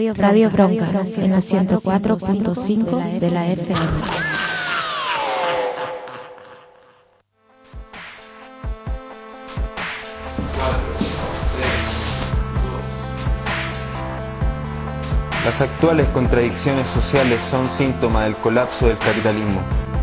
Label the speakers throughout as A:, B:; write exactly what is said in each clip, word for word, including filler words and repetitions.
A: Radio Bronca, Radio Bronca en la ciento cuatro punto cinco de la F M.
B: Las actuales contradicciones sociales son síntoma del colapso del capitalismo.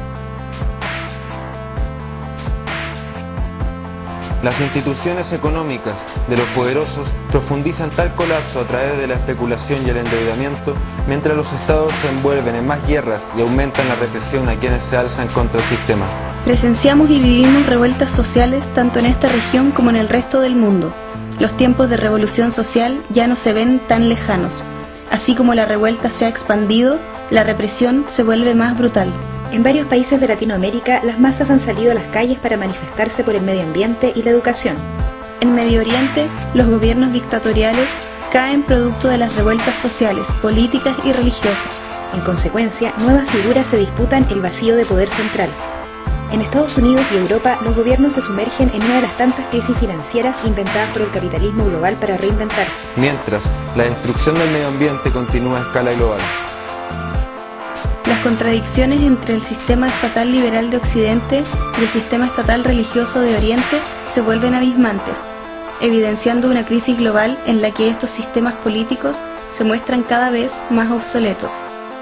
B: Las instituciones económicas de los poderosos profundizan tal colapso a través de la especulación y el endeudamiento, mientras los estados se envuelven en más guerras y aumentan la represión a quienes se alzan contra el sistema.
C: Presenciamos y vivimos revueltas sociales tanto en esta región como en el resto del mundo. Los tiempos de revolución social ya no se ven tan lejanos. Así como la revuelta se ha expandido, la represión se vuelve más brutal.
D: En varios países de Latinoamérica, las masas han salido a las calles para manifestarse por el medio ambiente y la educación.
C: En Medio Oriente, los gobiernos dictatoriales caen producto de las revueltas sociales, políticas y religiosas.
D: En consecuencia, nuevas figuras se disputan el vacío de poder central. En Estados Unidos y Europa, los gobiernos se sumergen en una de las tantas crisis financieras inventadas por el capitalismo global para reinventarse.
B: Mientras, la destrucción del medio ambiente continúa a escala global.
C: Las contradicciones entre el sistema estatal liberal de Occidente y el sistema estatal religioso de Oriente se vuelven abismantes, evidenciando una crisis global en la que estos sistemas políticos se muestran cada vez más obsoletos.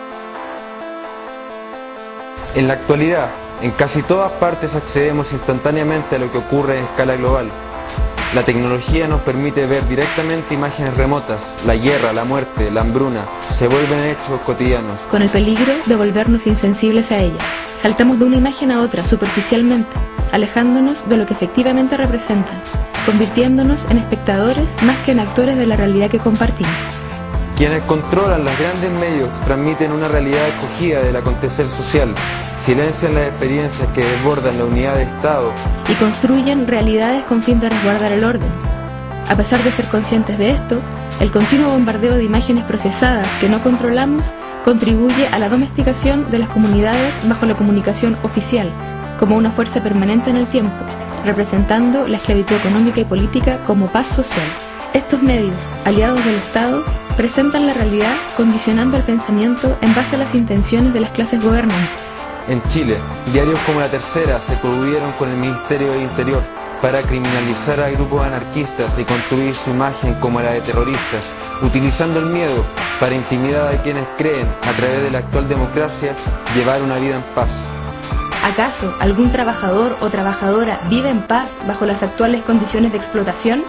B: En la actualidad, en casi todas partes accedemos instantáneamente a lo que ocurre en escala global. La tecnología nos permite ver directamente imágenes remotas. La guerra, la muerte, la hambruna se vuelven hechos cotidianos.
E: Con el peligro de volvernos insensibles a ellas. Saltamos de una imagen a otra superficialmente, alejándonos de lo que efectivamente representan, convirtiéndonos en espectadores más que en actores de la realidad que compartimos.
B: Quienes controlan los grandes medios transmiten una realidad escogida del acontecer social, silencian las experiencias que desbordan la unidad de Estado
E: y construyen realidades con fin de resguardar el orden. A pesar de ser conscientes de esto, el continuo bombardeo de imágenes procesadas que no controlamos contribuye a la domesticación de las comunidades bajo la comunicación oficial, como una fuerza permanente en el tiempo, representando la esclavitud económica y política como paz social. Estos medios, aliados del Estado, presentan la realidad condicionando el pensamiento en base a las intenciones de las clases gobernantes.
B: En Chile, diarios como La Tercera se coludieron con el Ministerio de Interior para criminalizar a grupos anarquistas y construir su imagen como la de terroristas, utilizando el miedo para intimidar a quienes creen, a través de la actual democracia, llevar una vida en paz.
E: ¿Acaso algún trabajador o trabajadora vive en paz bajo las actuales condiciones de explotación?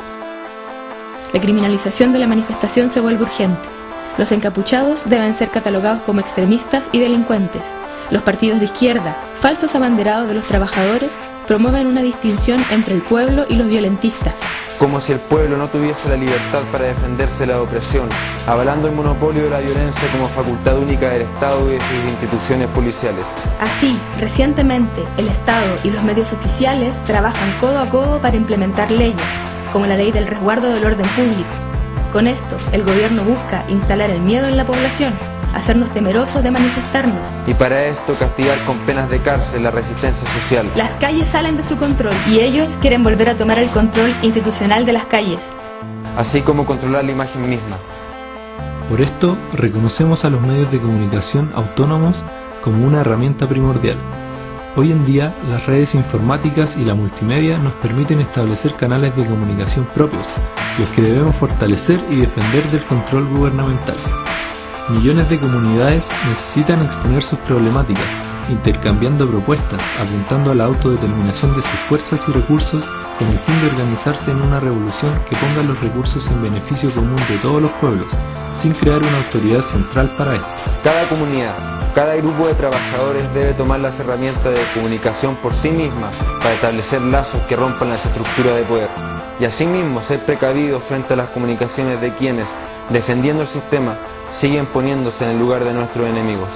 E: La criminalización de la manifestación se vuelve urgente. Los encapuchados deben ser catalogados como extremistas y delincuentes. Los partidos de izquierda, falsos abanderados de los trabajadores, promueven una distinción entre el pueblo y los violentistas.
B: Como si el pueblo no tuviese la libertad para defenderse de la opresión, avalando el monopolio de la violencia como facultad única del Estado y de sus instituciones policiales.
E: Así, recientemente, el Estado y los medios oficiales trabajan codo a codo para implementar leyes, como la ley del resguardo del orden público. Con esto, el gobierno busca instalar el miedo en la población, hacernos temerosos de manifestarnos.
B: Y para esto castigar con penas de cárcel la resistencia social.
E: Las calles salen de su control y ellos quieren volver a tomar el control institucional de las calles.
B: Así como controlar la imagen misma.
F: Por esto, reconocemos a los medios de comunicación autónomos como una herramienta primordial. Hoy en día, las redes informáticas y la multimedia nos permiten establecer canales de comunicación propios, los que debemos fortalecer y defender del control gubernamental. Millones de comunidades necesitan exponer sus problemáticas, intercambiando propuestas, apuntando a la autodeterminación de sus fuerzas y recursos con el fin de organizarse en una revolución que ponga los recursos en beneficio común de todos los pueblos, sin crear una autoridad central para esto.
B: Cada comunidad, cada grupo de trabajadores debe tomar las herramientas de comunicación por sí misma para establecer lazos que rompan las estructuras de poder, y asimismo ser precavidos frente a las comunicaciones de quienes, defendiendo el sistema, siguen poniéndose en el lugar de nuestros enemigos.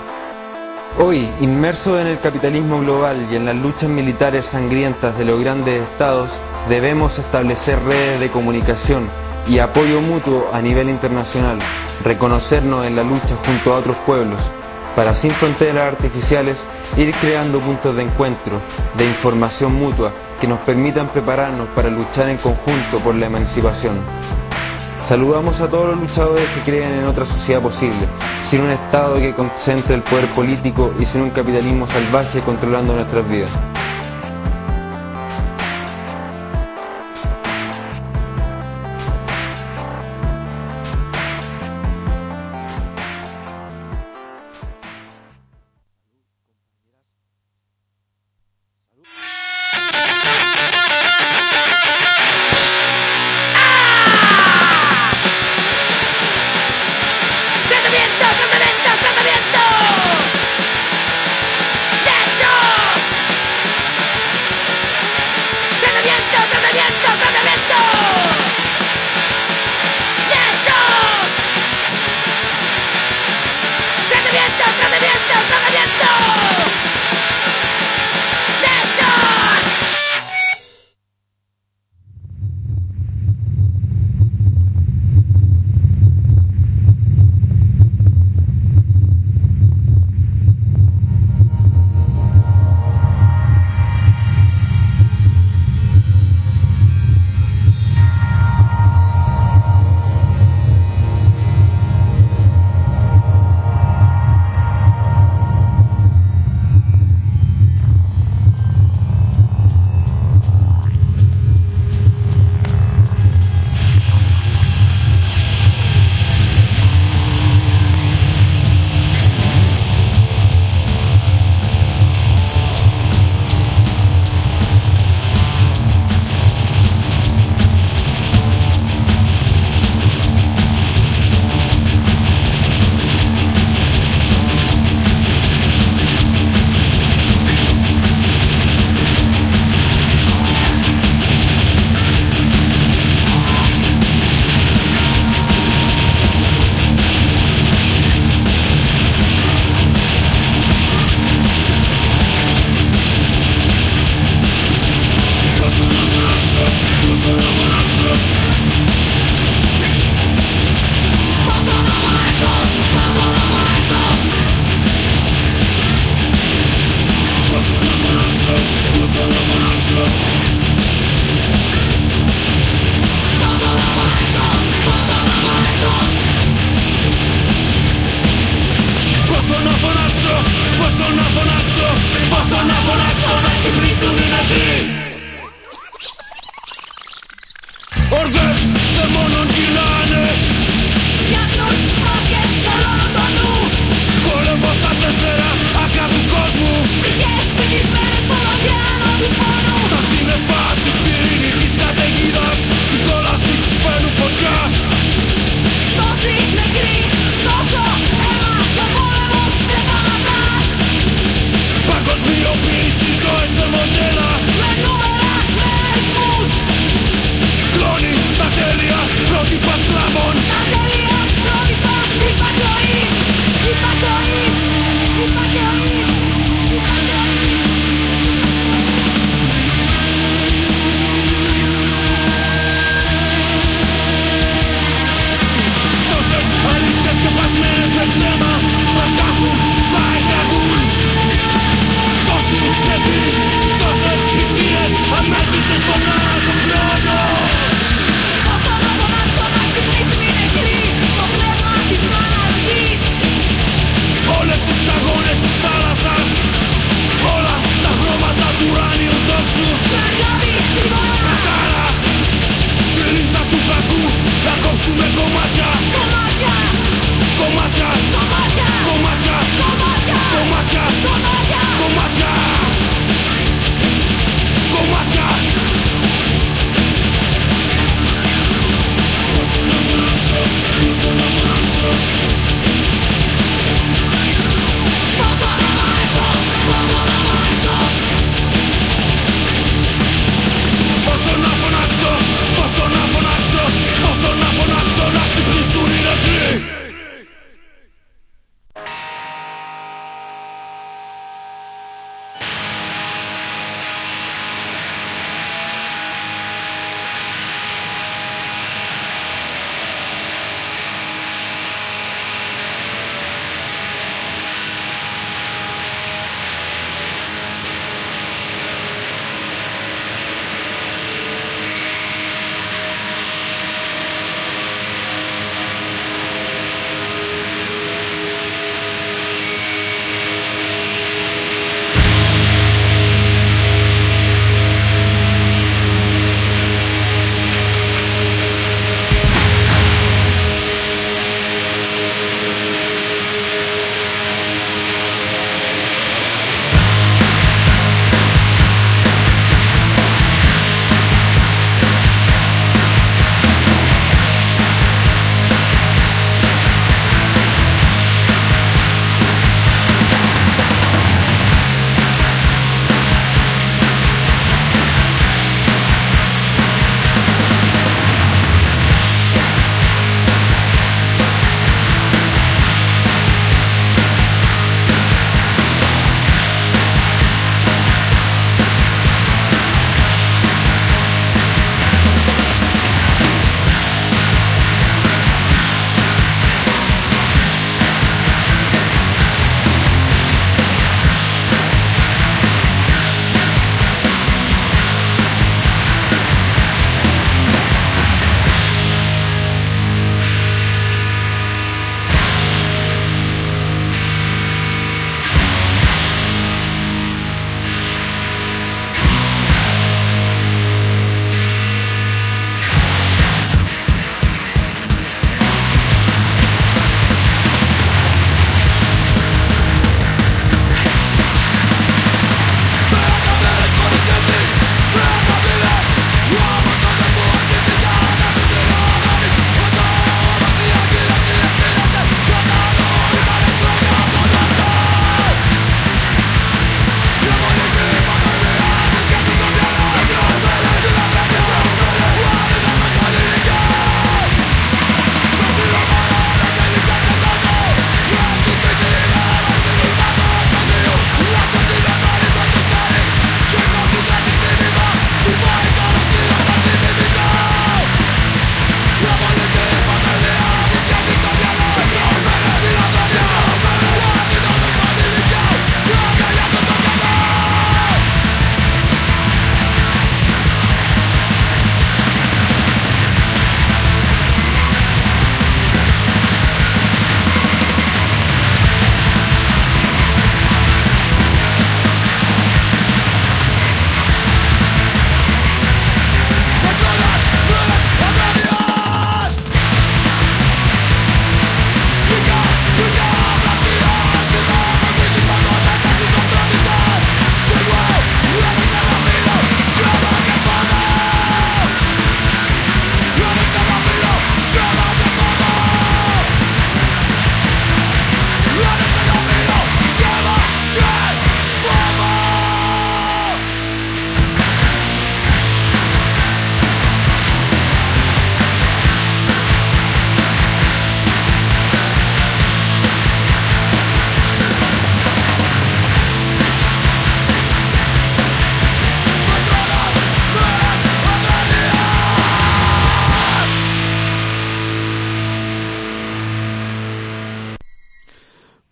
B: Hoy, inmersos en el capitalismo global y en las luchas militares sangrientas de los grandes estados, debemos establecer redes de comunicación y apoyo mutuo a nivel internacional, reconocernos en la lucha junto a otros pueblos, para sin fronteras artificiales ir creando puntos de encuentro, de información mutua, que nos permitan prepararnos para luchar en conjunto por la emancipación. Saludamos a todos los luchadores que creen en otra sociedad posible, sin un Estado que concentre el poder político y sin un capitalismo salvaje controlando nuestras vidas.
G: ¡Tratamiento, tratamiento, tratamiento! ¡Techo!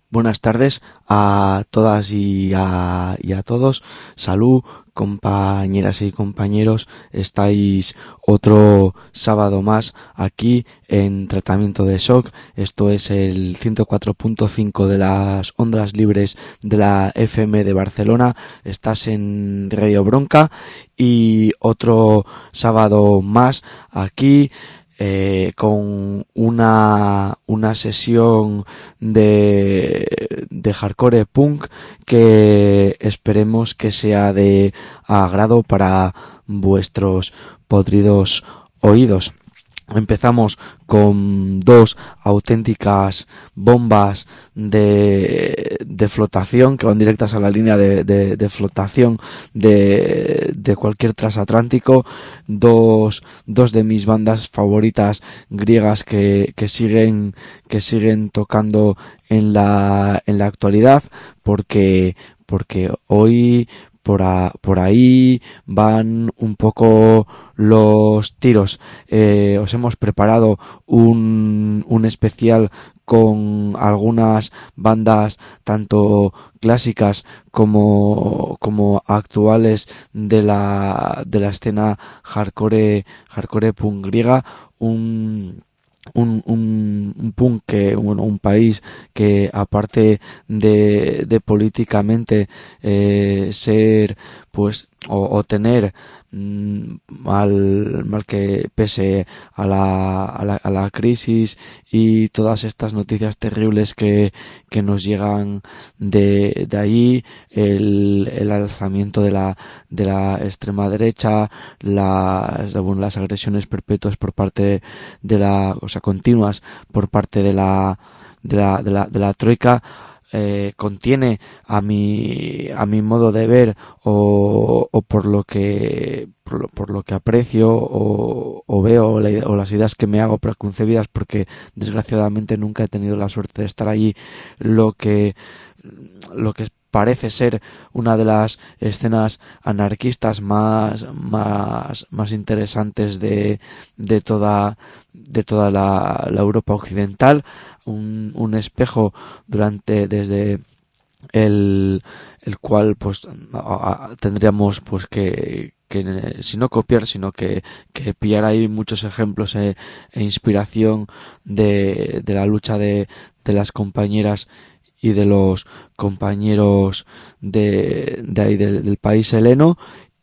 G: Buenas tardes a todas y a, y a todos. Salud, compañeras y compañeros. Estáis otro sábado más aquí en Tratamiento de Shock. Esto es el ciento cuatro punto cinco de las ondas libres de la F M de Barcelona. Estás en Radio Bronca y otro sábado más aquí. Eh, con una una sesión de de hardcore punk que esperemos que sea de agrado para vuestros podridos oídos. Empezamos con dos auténticas bombas de, de flotación que van directas a la línea de, de, de flotación de, de cualquier transatlántico. Dos, dos de mis bandas favoritas griegas que, que siguen, que siguen tocando en la, en la actualidad, porque, porque hoy Por, a, por ahí van un poco los tiros. Eh, os hemos preparado un, un especial con algunas bandas tanto clásicas como, como actuales de la, de la escena hardcore, hardcore punk griega. Un, Un, un, un punk que, bueno, un país que aparte de, de políticamente eh, ser, pues, o, o tener mal, mal que pese a la, a la, a la crisis y todas estas noticias terribles que, que nos llegan de, de ahí, el, el alzamiento de la, de la extrema derecha, las, bueno, las agresiones perpetuas por parte de la, o sea, continuas por parte de la, de la, de la, de la troika. Eh, contiene a mi a mi modo de ver o, o por lo que por lo, por lo que aprecio o, o veo la, o las ideas que me hago preconcebidas, porque desgraciadamente nunca he tenido la suerte de estar allí, lo que lo que parece ser una de las escenas anarquistas más más más interesantes de de toda de toda la, la Europa occidental, un, un espejo durante desde el el cual pues a, a, tendríamos pues que que si no copiar, sino que, que pillar ahí muchos ejemplos e, e inspiración de, de la lucha de, de las compañeras y de los compañeros de, de ahí del, del país heleno.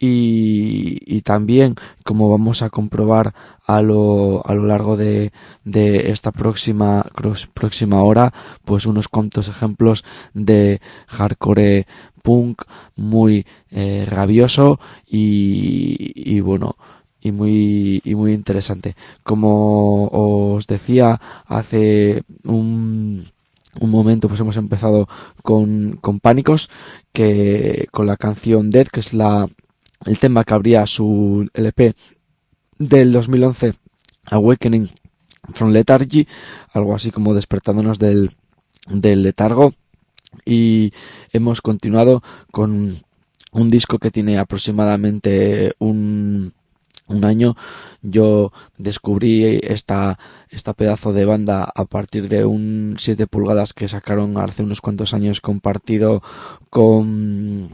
G: Y, y también, como vamos a comprobar a lo, a lo largo de, de esta próxima, próxima hora, pues unos cuantos ejemplos de hardcore punk muy eh, rabioso y, y bueno, y muy, y muy interesante. Como os decía hace un, un momento, pues hemos empezado con, con Pánicos, que con la canción Dead, que es la el tema que abría su L P del dos mil once, Awakening from Lethargy, algo así como despertándonos del, del letargo. Y hemos continuado con un disco que tiene aproximadamente un, un año. Yo descubrí esta, esta pedazo de banda a partir de un siete pulgadas que sacaron hace unos cuantos años, compartido con...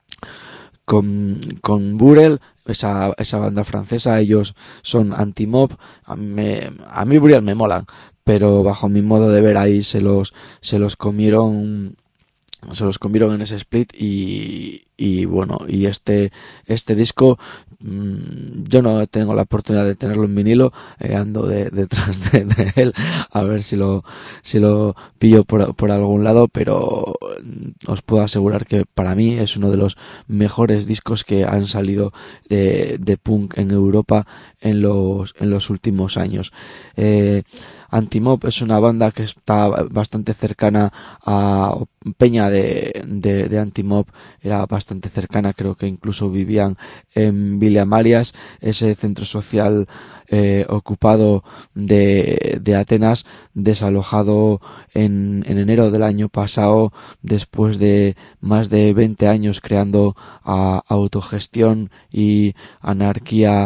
G: con con Burel, esa esa banda francesa. Ellos son anti-mob. A mí, me, a mí Burel me molan, pero bajo mi modo de ver ahí se los se los comieron se los comieron en ese split y y bueno, y este este disco mmm, yo no tengo la oportunidad de tenerlo en vinilo, eh, ando de, detrás de, de él a ver si lo si lo pillo por, por algún lado, pero os puedo asegurar que para mí es uno de los mejores discos que han salido de, de punk en Europa en los en los últimos años. eh, Anti-Mob es una banda que está bastante cercana a Peña de, de, de Anti-Mob, era bastante cercana, creo que incluso vivían en Villa Marias, ese centro social eh, ocupado de, de Atenas, desalojado en, en enero del año pasado, después de más de veinte años creando a, autogestión y anarquía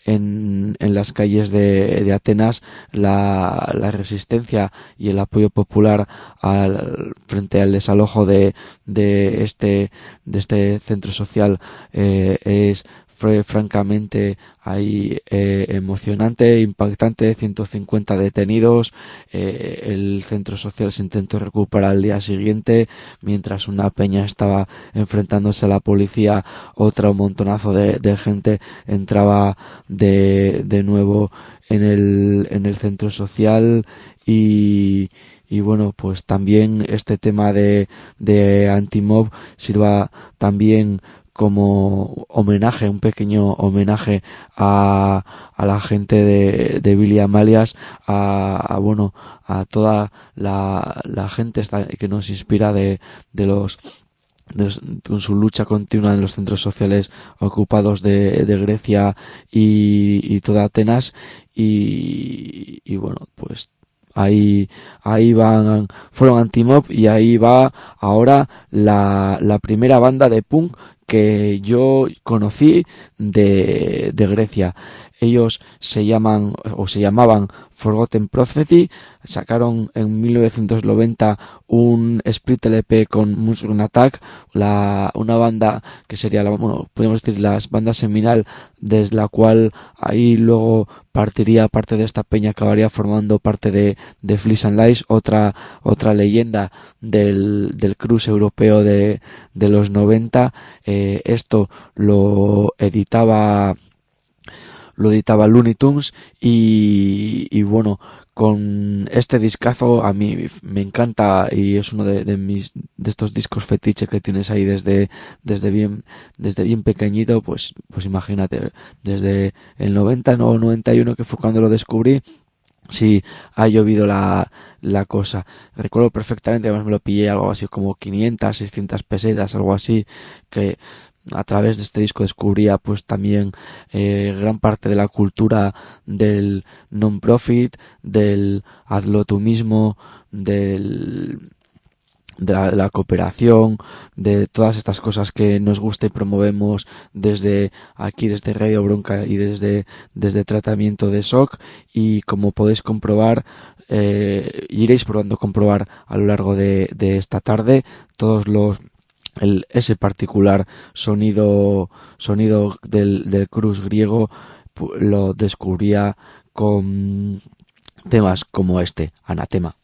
G: en, en las calles de, de Atenas la, la resistencia y el apoyo popular al, frente al desalojo de, de este de este centro social eh, es fue francamente ahí eh, emocionante, impactante. Ciento cincuenta detenidos, eh, el centro social se intentó recuperar al día siguiente, mientras una peña estaba enfrentándose a la policía, otra un montonazo de, de gente entraba de, de nuevo en el, en el centro social. y Y bueno, pues también este tema de, de Antimob sirva también como homenaje, un pequeño homenaje a, a la gente de, de Billy Amalias, a, a bueno, a toda la, la gente esta que nos inspira de, de los De, con su lucha continua en los centros sociales ocupados de, de Grecia y, y toda Atenas. y, y bueno, pues ahí ahí van fueron Antimob, y ahí va ahora la, la primera banda de punk que yo conocí de, de Grecia. Ellos se llaman o se llamaban Forgotten Prophecy. Sacaron en mil novecientos noventa un split L P con Mushroom Attack, la, una banda que sería, la, bueno, podemos decir las bandas seminal, desde la cual ahí luego partiría parte de esta peña, acabaría formando parte de, de Fleece and Lies, otra, otra leyenda del, del cruise europeo de, de los noventa. Eh, esto lo editaba lo editaba Looney Tunes y, y bueno, con este discazo a mí me encanta, y es uno de, de mis de estos discos fetiche que tienes ahí desde desde bien desde bien pequeñito. Pues pues imagínate, desde el noventa o noventa y uno, que fue cuando lo descubrí, sí ha llovido la la cosa. Recuerdo perfectamente, además me lo pillé algo así como quinientas, seiscientas pesetas, algo así, que a través de este disco descubría pues también eh, gran parte de la cultura del non-profit, del hazlo tú mismo, del de la, de la cooperación, de todas estas cosas que nos gusta y promovemos desde aquí, desde Radio Bronca y desde desde Tratamiento de Shock. Y como podéis comprobar, eh, iréis probando comprobar a lo largo de, de esta tarde, todos los El, ese particular sonido sonido del, del cruz griego lo descubría con temas como este, Anatema.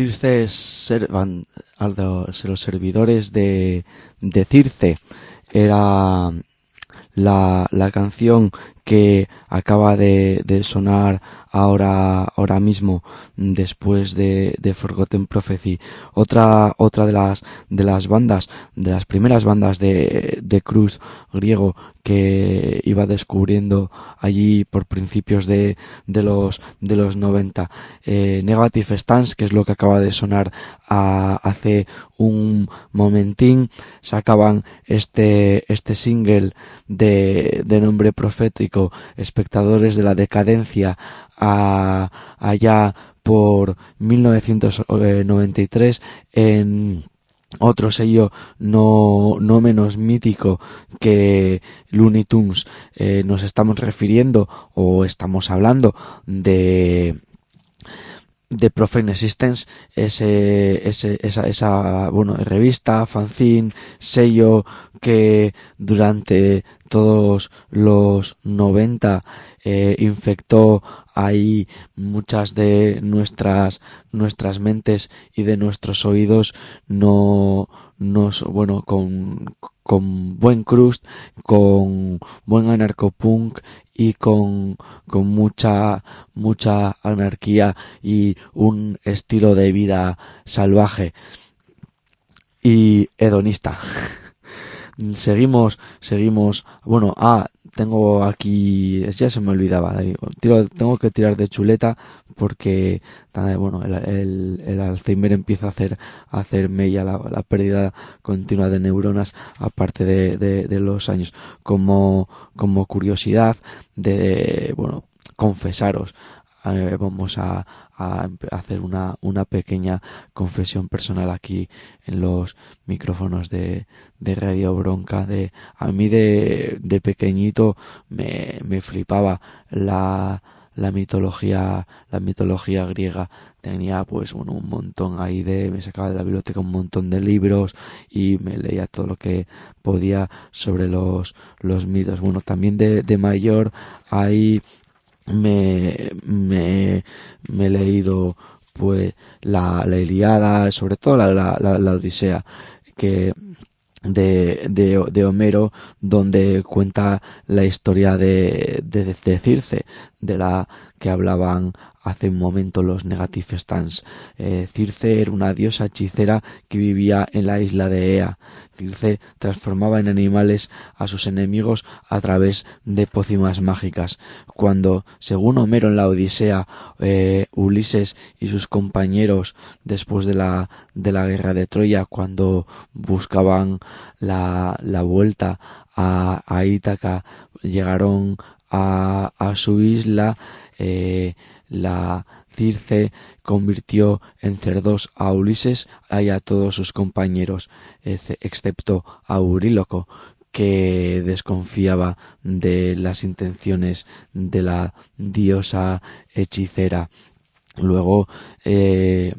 G: Circe, servan, los servidores de, de Circe, era la, la canción que acaba de, de sonar ahora, ahora mismo, después de, de Forgotten Prophecy. Otra, otra de las, de las bandas, de las primeras bandas de, de crust griego que iba descubriendo allí por principios de, de los, de los noventa. Eh, Negative Stance, que es lo que acaba de sonar a, hace un momentín, sacaban este, este single de, de nombre profético, Espectadores de la Decadencia, a, allá por mil novecientos noventa y tres, en otro sello no, no menos mítico que Looney Tunes. Eh, nos estamos refiriendo o estamos hablando de de Profane Existence, ese, ese, esa, esa, bueno, revista, fanzine, sello que durante todos los noventa eh, infectó ahí muchas de nuestras, nuestras mentes y de nuestros oídos, no, nos, bueno, con, con buen crust, con buen anarcopunk y con, con mucha, mucha anarquía y un estilo de vida salvaje y hedonista. Seguimos, seguimos, bueno, ah, tengo aquí, ya se me olvidaba, tiro, tengo que tirar de chuleta porque, bueno, el, el, el Alzheimer empieza a hacer, a hacer mella, la, la pérdida continua de neuronas, aparte de, de, de los años. Como, como curiosidad de, bueno, confesaros, eh, vamos a, a hacer una, una pequeña confesión personal aquí en los micrófonos de, de Radio Bronca. De, a mí de, de pequeñito me, me flipaba la, la mitología, la mitología griega. Tenía pues bueno, un montón ahí de, me sacaba de la biblioteca un montón de libros y me leía todo lo que podía sobre los, los mitos. Bueno, también de, de mayor ahí me, me, me he leído pues la, la Ilíada, sobre todo la, la, la, la Odisea, que de, de, de Homero, donde cuenta la historia de, de, de Circe, de la que hablaban hace un momento los Negative Stance. Eh, Circe era una diosa hechicera que vivía en la isla de Ea. Circe transformaba en animales a sus enemigos a través de pócimas mágicas. Cuando, según Homero en la Odisea, eh, Ulises y sus compañeros, después de la, de la guerra de Troya, cuando buscaban la, la vuelta a, a Ítaca, llegaron a, a su isla, eh, la Circe convirtió en cerdos a Ulises y a todos sus compañeros, excepto a Euríloco, que desconfiaba de las intenciones de la diosa hechicera. Luego eh,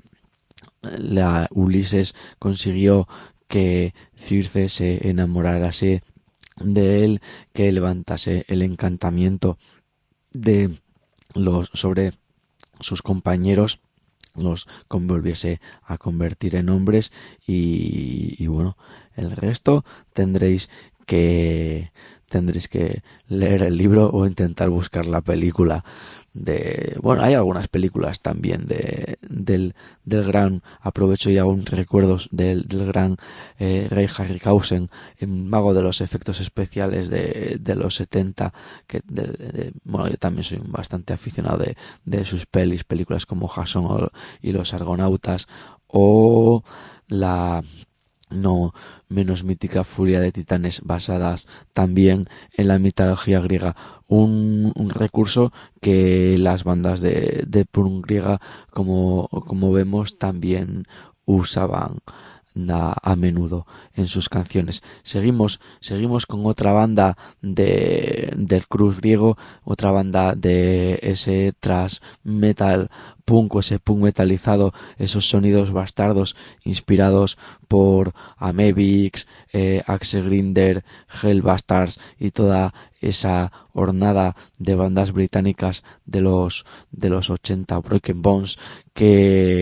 G: la Ulises consiguió que Circe se enamorara así de él, que levantase el encantamiento de los sobre sus compañeros, los volviese a convertir en hombres y, y bueno, el resto tendréis que tendréis que leer el libro o intentar buscar la película. De bueno, hay algunas películas también de del del gran, aprovecho y hago un recuerdos del, del gran eh, rey Harryhausen, el mago de los efectos especiales de, de los setenta, que de, de, bueno, yo también soy bastante aficionado de, de sus pelis, películas como Jason o, y los Argonautas, o la no menos mítica Furia de Titanes, basadas también en la mitología griega. Un, un recurso que las bandas de, de punk griega, como, como vemos, también usaban a, a menudo en sus canciones. Seguimos, seguimos con otra banda de, del crust griego, otra banda de ese thrash metal punk, o ese punk metalizado, esos sonidos bastardos inspirados por Amebix, eh, Axe Grinder, Hellbastards y toda esa hornada de bandas británicas de los de los ochenta, Broken Bones, que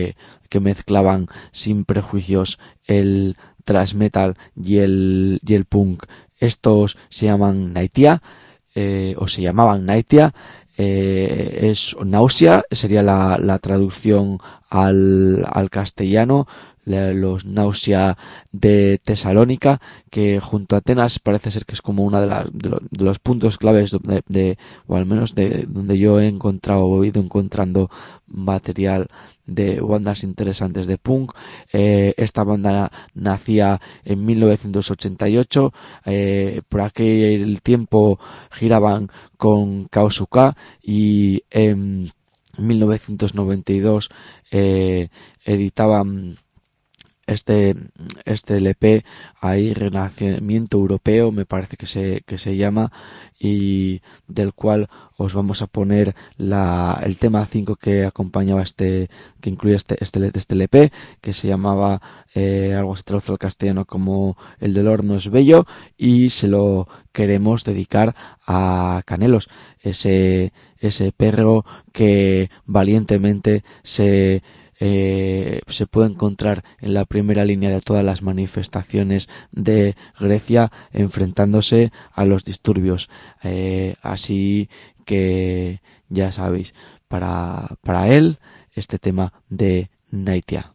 G: que mezclaban sin prejuicios el thrash metal y el, y el punk. Estos se llaman Naitía, eh, o se llamaban Naitía. Eh, es Náusea, sería la, la traducción al, al castellano, los Náusea de Tesalónica, que junto a Atenas parece ser que es como una de, las, de, lo, de los puntos claves de, de, o al menos de donde yo he encontrado o he ido encontrando material de bandas interesantes de punk. Eh, esta banda nacía en mil novecientos ochenta y ocho, eh, por aquel tiempo giraban con Kausuka y en mil novecientos noventa y dos eh, editaban este este L P ahí, Renacimiento Europeo, me parece que se que se llama, y del cual os vamos a poner la el tema cinco que acompañaba este, que incluye este este, este L P, que se llamaba eh, algo se traduce al castellano como El dolor no es bello, y se lo queremos dedicar a Canelos, ese ese perro que valientemente se Eh, se puede encontrar en la primera línea de todas las manifestaciones de Grecia, enfrentándose a los disturbios. Eh, así que ya sabéis, para, para él, este tema de Naitía.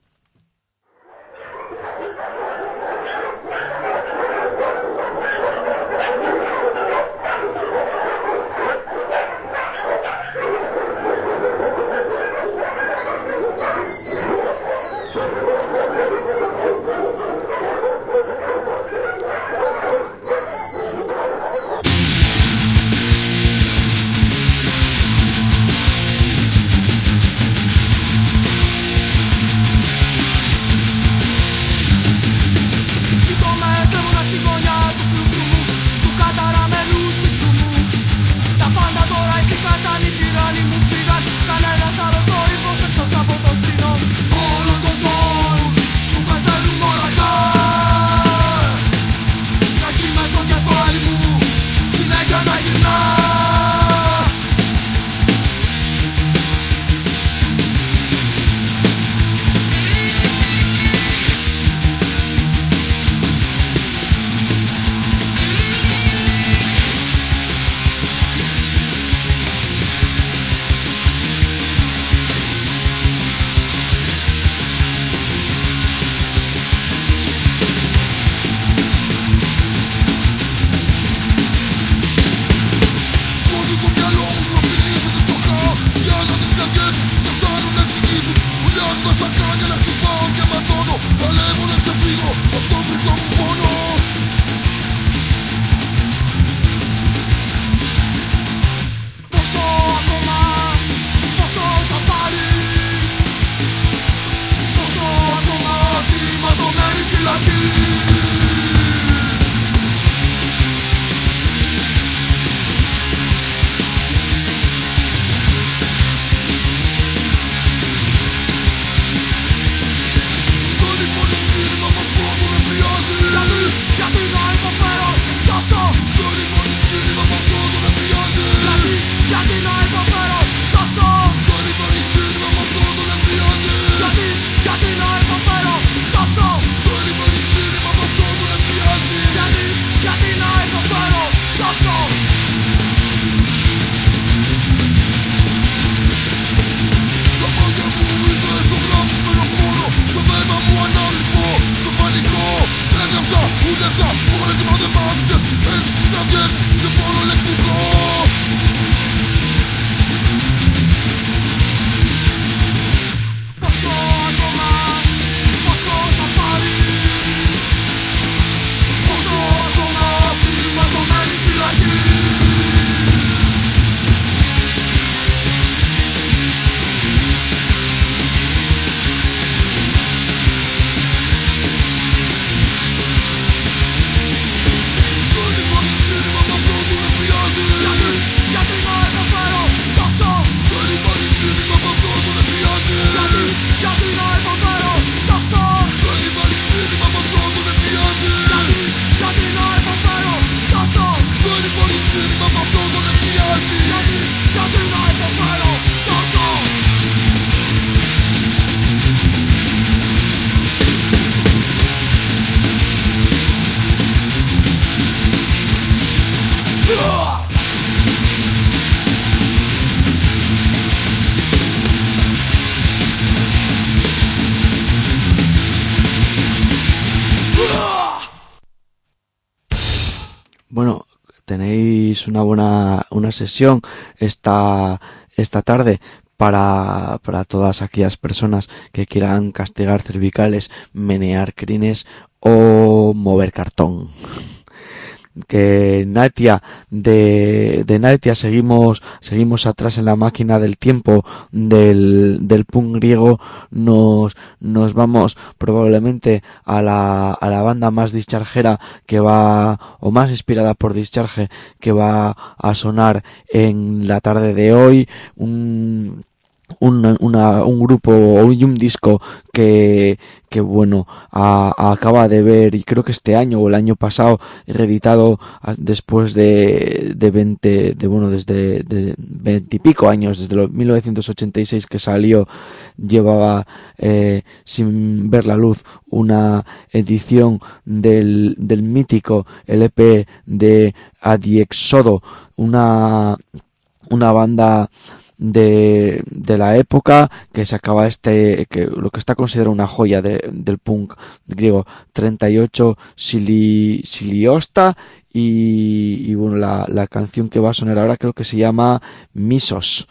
G: bueno, tenéis una buena, una sesión esta, esta tarde para, para todas aquellas personas que quieran castigar cervicales, menear crines o mover cartón. Que Natia, de, de Natia seguimos, seguimos atrás en la máquina del tiempo del, del punk griego, nos, nos vamos probablemente a la, a la banda más dischargera que va, o más inspirada por Discharge, que va a sonar en la tarde de hoy, un, Un, una, un grupo o un disco que, que bueno, a, a acaba de ver, y creo que este año o el año pasado, reeditado después de, de veinte, de bueno, desde, de veinte y pico años, desde los mil novecientos ochenta y seis que salió, llevaba, eh, sin ver la luz, una edición del, del mítico L P de Adiexodo, una, una banda de, de la época que sacaba este, que lo que está considerado una joya de, del punk griego, treinta y ocho Sili, Siliosta, y, y bueno, la, la canción que va a sonar ahora creo que se llama Misos.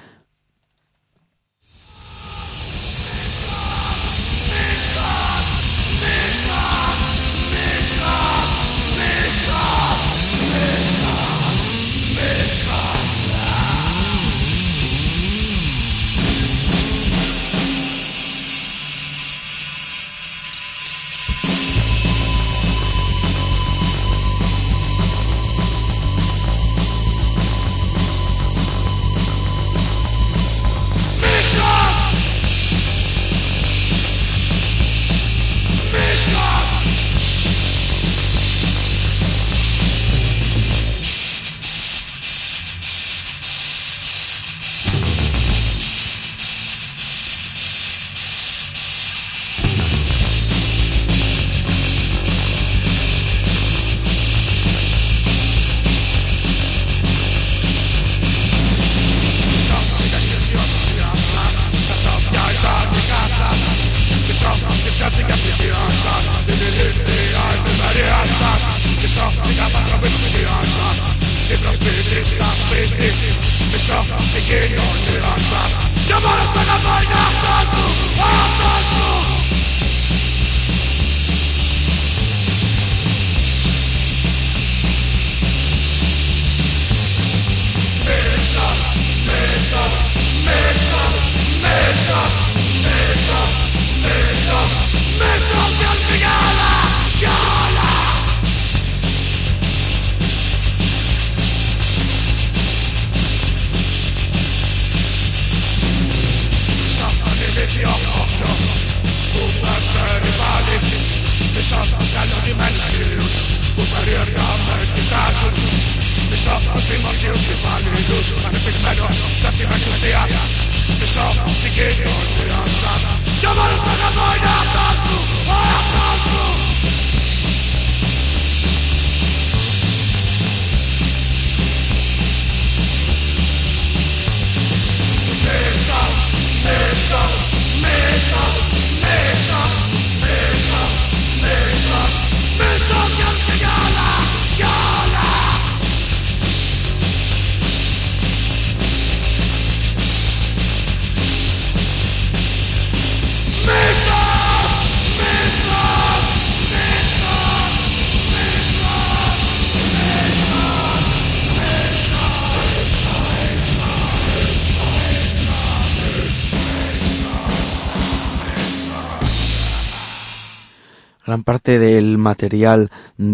G: Gran parte del material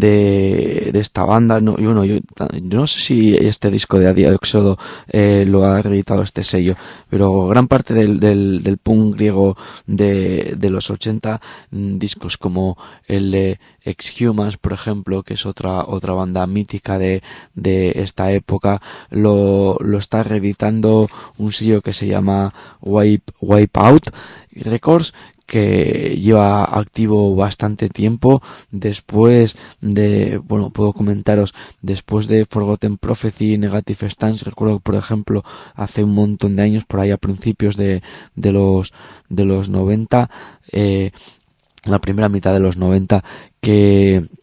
G: de, de esta banda, no, yo, no, yo, yo no sé si este disco de Adiexodo eh, lo ha reeditado este sello, pero gran parte del, del, del punk griego de, de los ochenta, discos como el de Exhumans, por ejemplo, que es otra otra banda mítica de, de esta época, lo, lo está reeditando un sello que se llama Wipe, Wipeout Records, que lleva activo bastante tiempo. Después de, bueno, puedo comentaros, después de Forgotten Prophecy y Negative Stance, recuerdo, por ejemplo, hace un montón de años, por ahí a principios de, de los, de los noventa, eh, la primera mitad de los noventa, que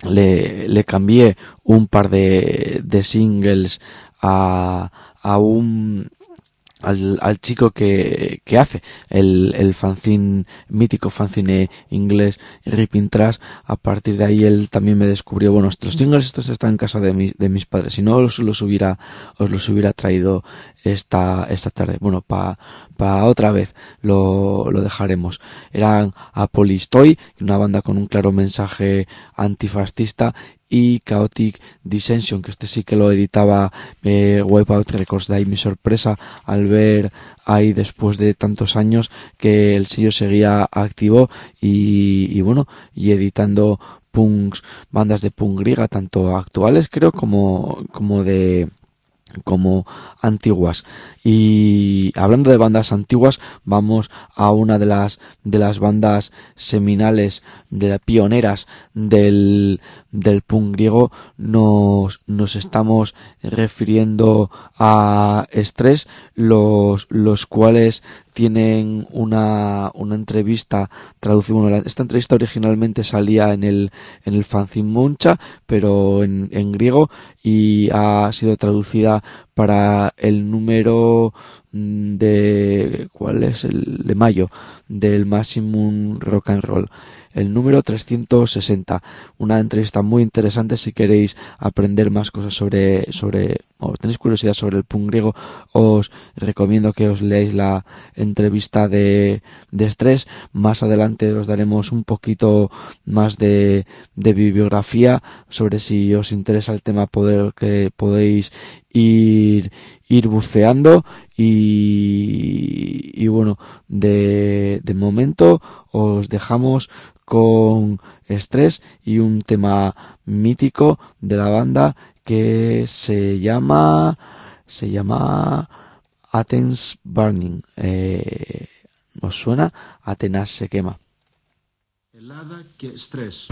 G: le, le cambié un par de, de singles a, a un Al, al chico que, que hace el, el fanzine, mítico fanzine inglés Ripping Trash. A partir de ahí él también me descubrió. Bueno, los singles estos están en casa de, mi, de mis padres, si no os los hubiera, os los hubiera traído esta, esta tarde. Bueno, para pa otra vez lo, lo dejaremos. Eran Apolistoy, una banda con un claro mensaje antifascista, y Chaotic Dissension, que este sí que lo editaba eh, Wipeout Records. De ahí mi sorpresa al ver ahí, después de tantos años, que el sello seguía activo y, y bueno, y editando punks, bandas de punk griega, tanto actuales creo como, como de como antiguas. Y hablando de bandas antiguas, vamos a una de las de las bandas seminales, de las pioneras del del punk griego. Nos nos estamos refiriendo a Stress, los los cuales tienen una una entrevista traducida. Bueno, esta entrevista originalmente salía en el en el fanzine Muncha, pero en en griego, y ha sido traducida para el número de ¿cuál es? El de mayo del Maximum Rock and Roll, el número trescientos sesenta. Una entrevista muy interesante. Si queréis aprender más cosas sobre sobre o tenéis curiosidad sobre el punk griego, os recomiendo que os leáis la entrevista de de Stress. Más adelante os daremos un poquito más de de bibliografía sobre, si os interesa el tema, poder que podéis ir ir buceando. Y, y bueno, de de momento os dejamos con Stress y un tema mítico de la banda que se llama se llama Athens Burning. Eh, ¿Os suena? Atenas se quema.
H: Ελλάδα και Stress.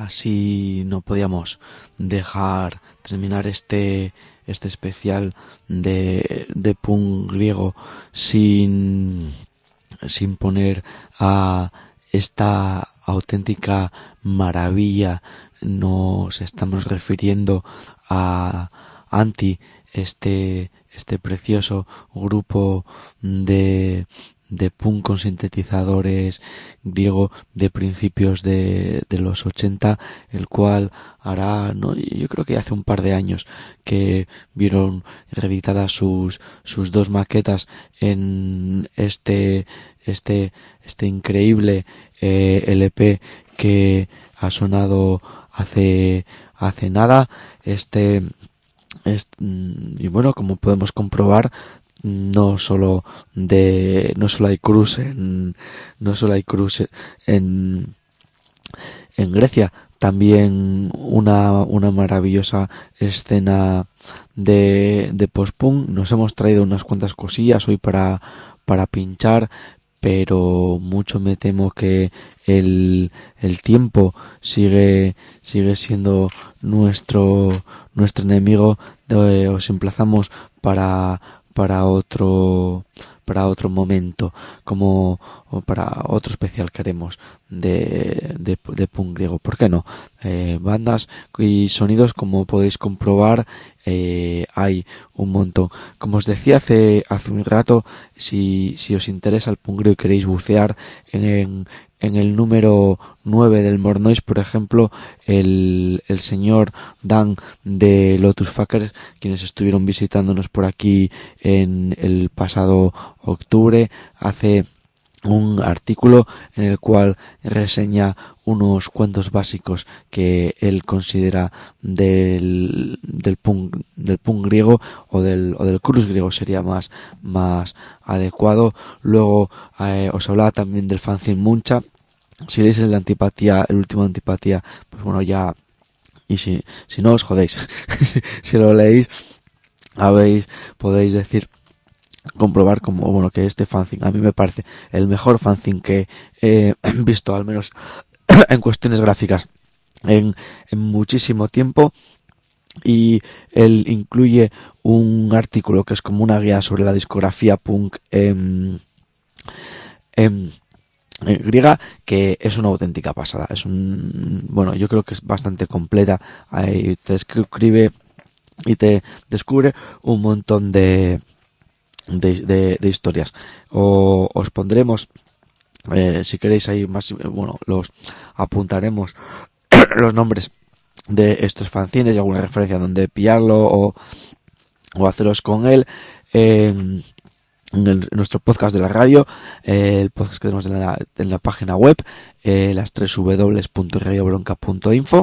G: así no podíamos dejar terminar este este especial de, de punk griego sin, sin poner a esta auténtica maravilla. Nos estamos refiriendo a Anti, este, este precioso grupo de, de punk con sintetizadores griego de principios de, de los ochenta, el cual hará, no, yo creo que hace un par de años que vieron reeditadas sus, sus dos maquetas en este, este, este increíble eh, L P que ha sonado hace, hace nada. Este, este, y bueno, como podemos comprobar, no solo de no solo hay cruz en no solo hay cruz en en Grecia, también una una maravillosa escena de de post-punk. Nos hemos traído unas cuantas cosillas hoy para para pinchar, pero mucho me temo que el el tiempo sigue sigue siendo nuestro nuestro enemigo. De, os emplazamos para para otro para otro momento, como o para otro especial que haremos de, de, de punk griego. ¿Por qué no? Eh, bandas y sonidos, como podéis comprobar, eh, hay un montón. Como os decía hace hace un rato, si si os interesa el punk griego y queréis bucear en, en En el número nueve del More Noise, por ejemplo, el, el señor Dan de Lotus Fuckers, quienes estuvieron visitándonos por aquí en el pasado octubre, hace un artículo en el cual reseña unos cuentos básicos que él considera del del punk del punk griego o del o del cruz griego sería más más adecuado. Luego eh, os hablaba también del fanzine Muncha. Si leéis el de Antipatía, el último de Antipatía, pues bueno, ya, y si si no os jodéis, si, si lo leéis, habéis podéis decir comprobar como bueno que este fanzine a mí me parece el mejor fanzine que he visto, al menos en cuestiones gráficas, en, en muchísimo tiempo. Y él incluye un artículo que es como una guía sobre la discografía punk en, en, en griega, que es una auténtica pasada. Es un bueno, yo creo que es bastante completa. Ahí te escribe y te descubre un montón de De, de, de historias. O os pondremos, eh, si queréis ahí más, bueno, los apuntaremos los nombres de estos fanzines y alguna referencia donde pillarlo o, o haceros con él eh, en, el, en nuestro podcast de la radio, eh, el podcast que tenemos en la, en la página web, eh, las tres w punto radio bronca punto info,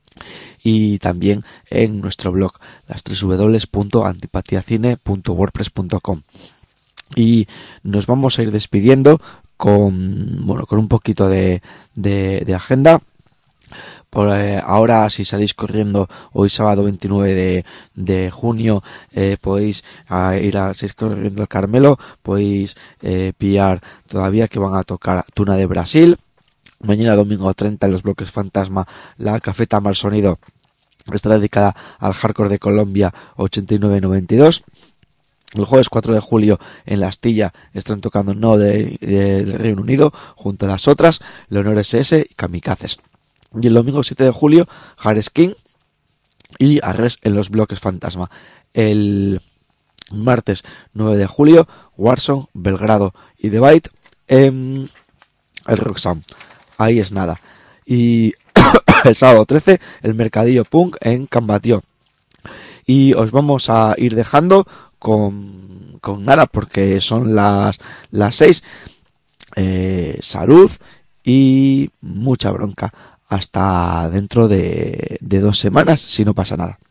G: y también en nuestro blog, las tres w punto antipatiacine punto wordpress punto com. Y nos vamos a ir despidiendo con bueno con un poquito de, de, de agenda. Por eh, ahora, si salís corriendo hoy sábado veintinueve de, de junio, eh, podéis eh, ir a si corriendo al Carmelo, podéis eh, pillar todavía que van a tocar Tuna de Brasil. Mañana domingo treinta en los bloques Fantasma, la Cafeta Mal Sonido estará dedicada al hardcore de Colombia ochenta y nueve noventa y dos. El jueves cuatro de julio en La Astilla están tocando No de, de, del Reino Unido junto a las otras, Leonor S S y Kamikazes. Y el domingo siete de julio, Harris King y Arres en los bloques Fantasma. El martes nueve de julio, Warzone, Belgrado y The Bite en el Roxanne. Ahí es nada. Y el sábado trece, el Mercadillo Punk en Cambatio. Y os vamos a ir dejando con, con nada, porque son las, las seis. Eh, salud y mucha bronca. Hasta dentro de, de dos semanas, si no pasa nada.